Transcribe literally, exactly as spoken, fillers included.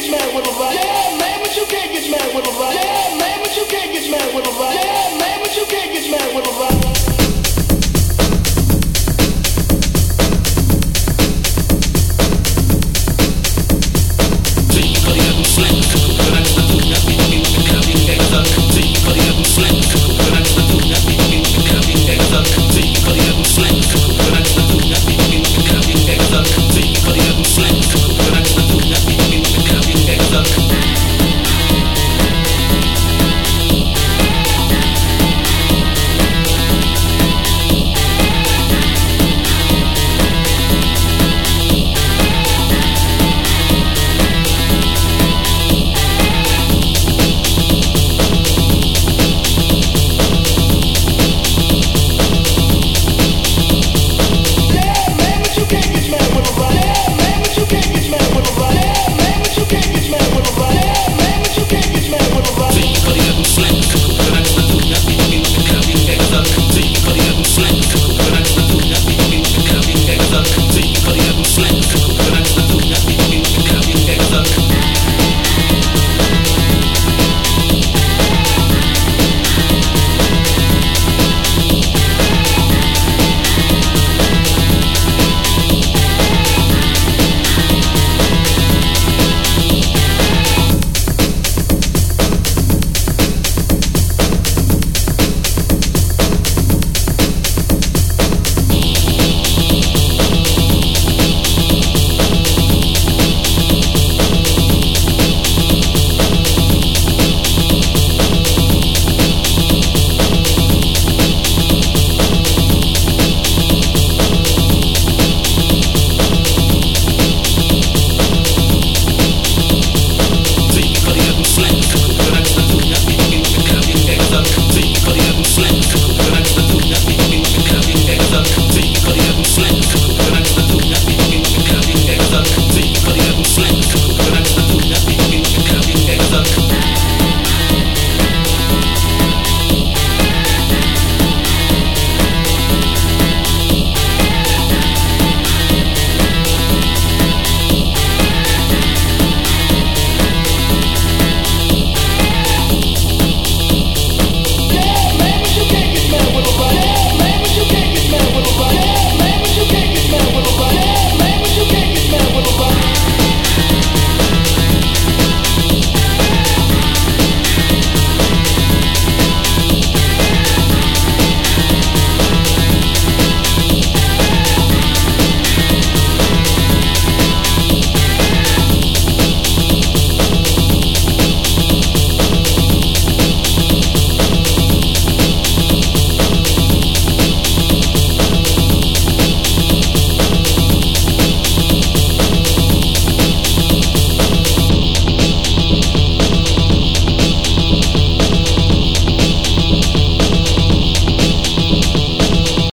mad with a rock. Yeah, man, but you can't get mad with a rock. Yeah, man, but you can't get mad with a rock. Yeah, man, but you can't get mad with a rock. Slang.